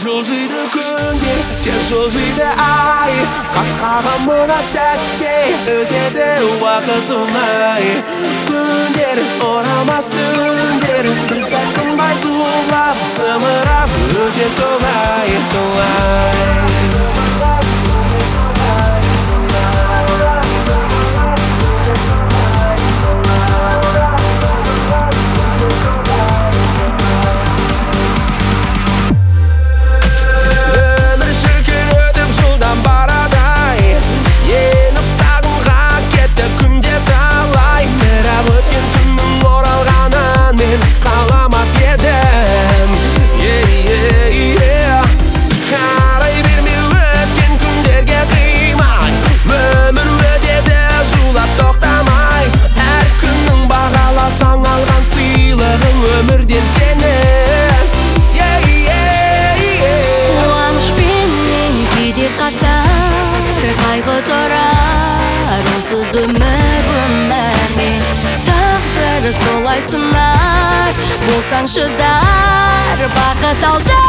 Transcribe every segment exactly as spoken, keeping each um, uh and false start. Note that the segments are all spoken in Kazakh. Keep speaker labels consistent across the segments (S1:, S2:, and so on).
S1: жылжиды күндер тек жылжиды ай қас-қағым мына сәтте өтеді уақыт солай күндер орамас түндер бір сәт тынбай зулап зымырап өтер солай солай
S2: қайғы тұрар онсыз өмір өмірме тағдыр солай сынар болсаң шыдар бақыт алда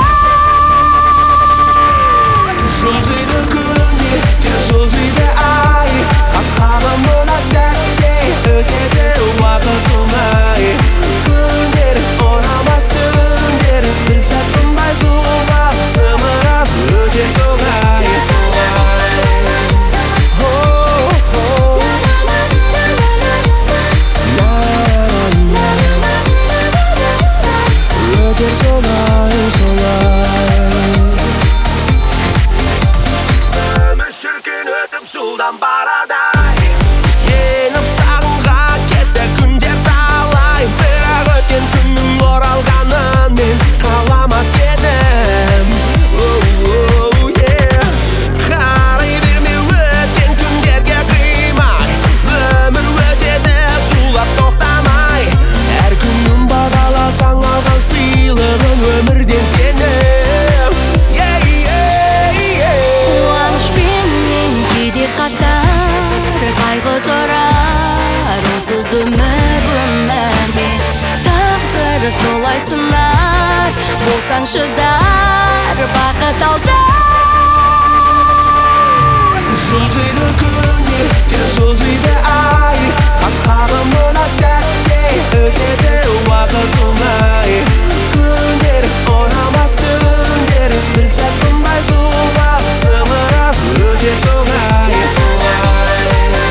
S1: жылжиды күндер тек жылжиды ай қас-қағым мына сәтте өтеді уақыт солай күндер орамас түндер бір сәт тынбай зулап зымырап өтер солай солай солай солай өмір шіркін өтіп жылдам барады еніп сағымға кетті күндер талай бірақ өткен күннің оралғанын мен қаламас едім қарай берме өткен күндерге қимай өмір өтеді зулап тоқтамай әр күнін бағаласаң алған сыйлығын өмірден сені
S2: қуанышпенен кейде қатар қайғы тұрар онсыз өмір өмірме тағдыр солай сынар болсаң шыдар бақыт алда
S1: жылжиды күндер тек жылжиды ай қас-қағым мына сәтте өтеді уақыт солай күндер орамас түндер бір сәт тынбай зулап зымырап өтер солай солай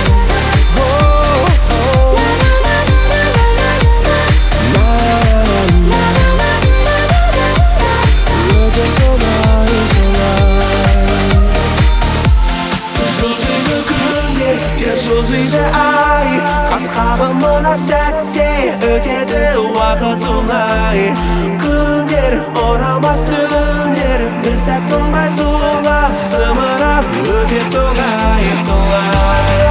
S1: өтер солай солай жылжиды күндер тек жылжиды ай қас-қағым мына сәтте өтеді уақыт солай күндер орамас түндер бір сәт тынбай зулап зымырап өтер солай солай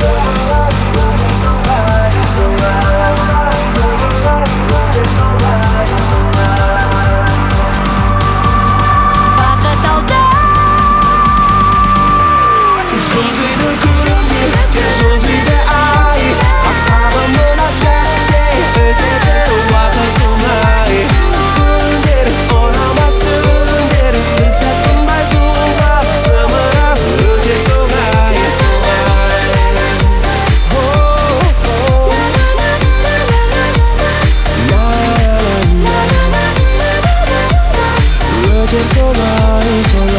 S2: бақыт алда
S1: жылжиды күндер тек жылжиды ай қас-қағым мына сәтте өтеді уақыт солай күндер орамас түндер бір сәт тынбай зулап зымырап өтер солай солай өтер солай солай